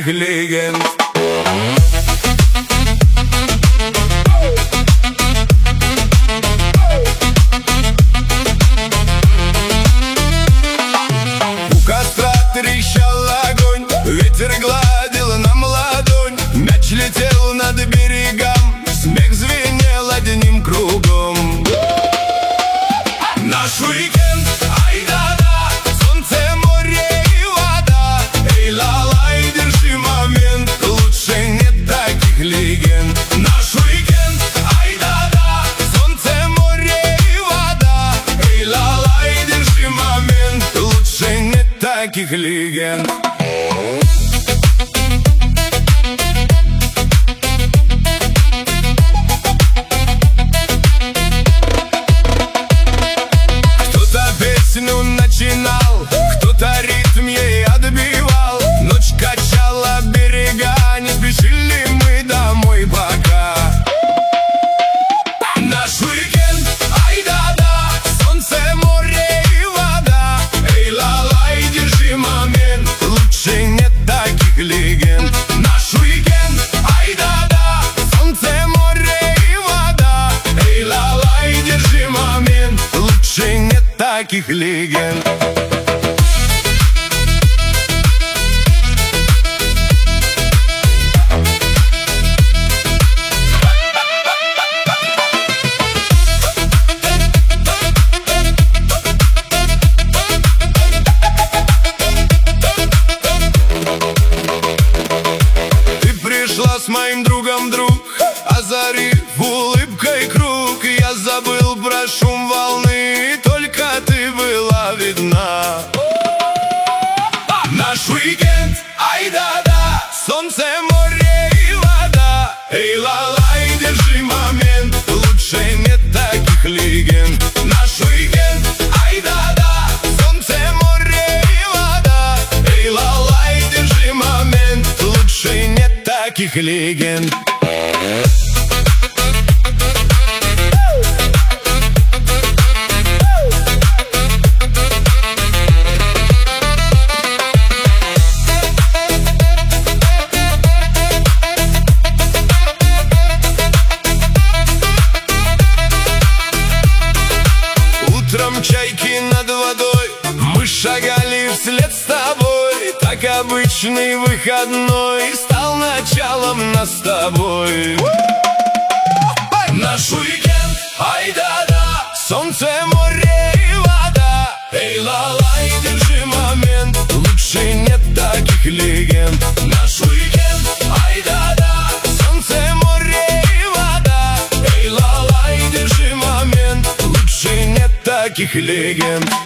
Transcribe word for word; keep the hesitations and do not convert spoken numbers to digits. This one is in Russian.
таких легенд. У костра трещал огонь, ветер гладил нам ладонь, мяч летел над берегом, смех звенел одним кругом. Наш уикенд, ай-да-да, солнце, море и вода. Эй, ла-лай, держи момент, лучше нет таких легенд. Наш уикенд, ай-да-да, солнце, море и вода. Эй, ла-лай, держи момент, лучше нет таких легенд. Песню начинал, кто-то ритм ей отбивал. Ночь качала берега, не спешили мы домой пока. Наш уикенд, ай-да-да, солнце, море и вода. Эй, ла-лай, держи момент, лучше нет таких легенд. Наш уикенд, ай-да-да, солнце, море и вода. Эй, ла-лай, держи момент, лучше нет таких легенд. Ты пришла с моим другом, друг, озарив улыбкой круг. Я забыл про шум волны, только ты была видна. Наш уикенд, ай-да-да, солнце, море и вода. Эй, ла-лай, держи момент, лучше нет таких легенд. Наш уикенд, ай-да-да, солнце, море и вода. Эй, ла-лай, держи момент, лучше нет таких легенд. Утром чайки над водой, мы шагали вслед с тобой. Так обычный выходной стал началом нас с тобой. Наш уикенд, ай-да-да, солнце, море и вода. Эй, ла-лай, держи момент, лучше нет таких легенд. Наш уикенд, ай-да-да, солнце, море и вода. Эй, ла-лай, держи момент, лучше нет таких легенд.